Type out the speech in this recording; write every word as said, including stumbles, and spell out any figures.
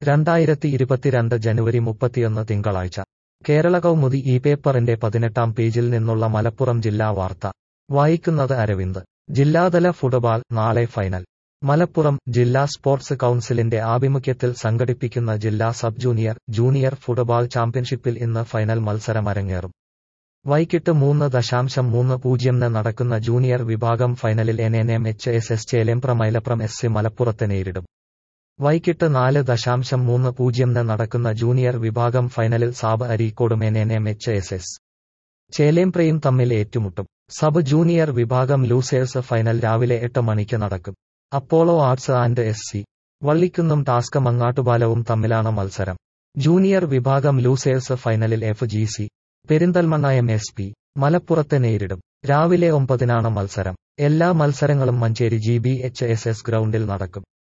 രണ്ടായിരത്തി ഇരുപത്തിരണ്ട് ജനുവരി മുപ്പത്തിയൊന്ന് തിങ്കളാഴ്ച കേരള കൗമുദി ഈ പേപ്പറിന്റെ പതിനെട്ടാം പേജിൽ നിന്നുള്ള മലപ്പുറം ജില്ലാ വാർത്ത വായിക്കുന്നത് അരവിന്ദ്. ജില്ലാതല ഫുട്ബോൾ നാളെ ഫൈനൽ. മലപ്പുറം ജില്ലാ സ്പോർട്സ് കൗൺസിലിന്റെ ആഭിമുഖ്യത്തിൽ സംഘടിപ്പിക്കുന്ന ജില്ലാ സബ് ജൂനിയർ, ജൂനിയർ ഫുട്ബോൾ ചാമ്പ്യൻഷിപ്പിൽ ഇന്ന് ഫൈനൽ മത്സരം അരങ്ങേറും. വൈകിട്ട് മൂന്ന് ദശാംശം മൂന്ന് പൂജ്യംന് നടക്കുന്ന ജൂനിയർ വിഭാഗം ഫൈനലിൽ N N M H S S Chelembra Mylapram S C മലപ്പുറത്തെ നേരിടും. വൈകിട്ട് നാല് ദശാംശം മൂന്ന് പൂജ്യംന് നടക്കുന്ന ജൂനിയർ വിഭാഗം ഫൈനലിൽ സാബ് അരീക്കോടും N N M H S S ചേലേമ്പ്രയും തമ്മിൽ ഏറ്റുമുട്ടും. സബ് ജൂനിയർ വിഭാഗം ലൂസേഴ്സ് ഫൈനൽ രാവിലെ എട്ട് മണിക്ക് നടക്കും. Apollo arts and S C വള്ളിക്കുന്നും ടാസ്ക മങ്ങാട്ടുപാലവും തമ്മിലാണ് മത്സരം. ജൂനിയർ വിഭാഗം ലൂസേഴ്സ് ഫൈനലിൽ F G C Perinthalmanna M S P മലപ്പുറത്തെ നേരിടും. രാവിലെ ഒമ്പതിനാണ് മത്സരം. എല്ലാ മത്സരങ്ങളും Manjeri G B H S S ഗ്രൗണ്ടിൽ നടക്കും.